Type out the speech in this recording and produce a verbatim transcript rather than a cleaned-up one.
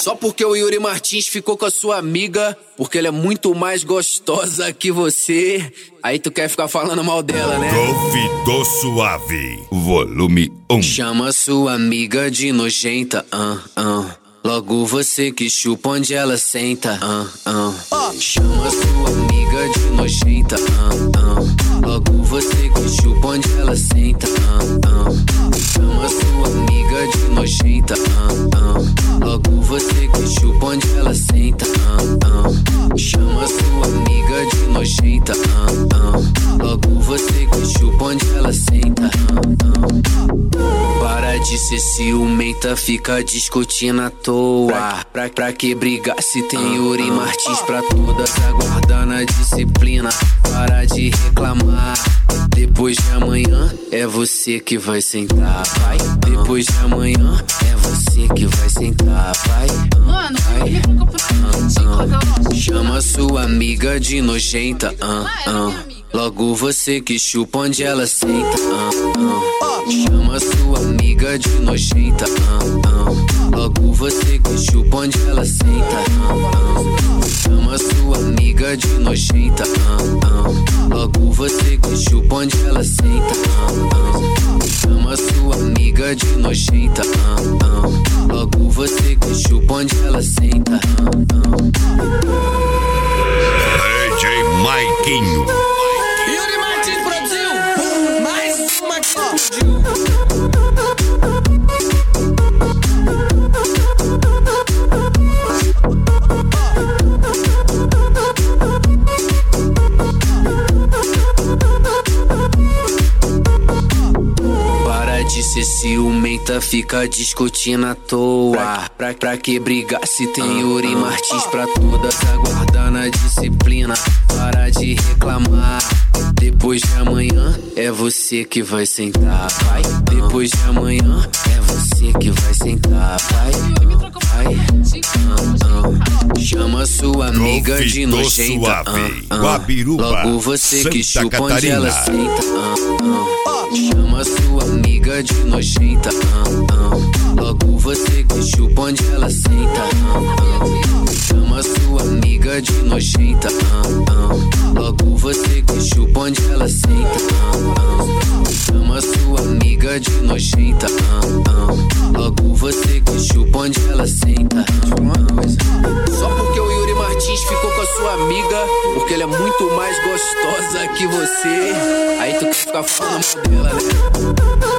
Só porque o Yuri Martins ficou com a sua amiga, porque ela é muito mais gostosa que você, aí tu quer ficar falando mal dela, né? Duvidou Suave, volume um. Chama sua amiga de nojenta, ah, ah. Logo você que chupa onde ela senta, ah, ah. Chama sua amiga de nojenta, ah, ah. Logo você que chupa onde ela senta, ah, ah. Chama sua amiga de nojenta, ah, ah. Logo você que chupa onde ela senta, ah, ah. Chama sua amiga de nojenta, ah, ah. Logo você que chupa onde ela senta, ah, ah. Para de ser ciumenta, fica discutindo à toa. Pra, pra que brigar se tem Yuri Martins pra todas, aguardando a disciplina. Para de reclamar, depois de amanhã é você que vai sentar, vai. Depois de amanhã é você que vai sentar, vai. Mano, vai. Ah, ah. Chama sua amiga de nojenta, ah, ah. Logo você que chupa onde ela senta, ah, ah. Chama sua amiga de nojenta, ah, ah. Logo você que chupa onde ela senta, ah, ah. Chama sua amiga de nojenta, ah, ah. Logo você que chupa onde ela senta, ah, ah. Chama sua amiga de nojenta, ah, ah. Logo você que chupa onde ela senta, ah, ah. D J Maiquinho. Yuri Martins produziu mais uma que explodiu. Para de ser ciumenta, fica discutindo à toa. Pra, pra que brigar se tem Yuri Martins pra todas, aguardando a disciplina. Para de reclamar, depois de amanhã é você que vai sentar, vai. Depois de amanhã é você que vai sentar, vai. Vai. Ah, ah. Chama sua amiga de Duvidou nojenta, ah, Suave, ah. Guabiruba, Logo você que Santa chupa onde Catarina. ela senta, ah, ah. Chama sua amiga de nojenta, ah, ah. Logo você que chupa onde ela senta, ah, ah. Chama sua amiga de nojenta, ah, ah. Logo você que chupa onde ela senta, ah, ah. Chama sua amiga de nojenta, ah, ah. Logo você que chupa onde ela senta, ah, ah. Só porque o Yuri Martins ficou com a sua amiga, porque ela é muito mais gostosa que você, aí tu quer ficar falando mal dela, né?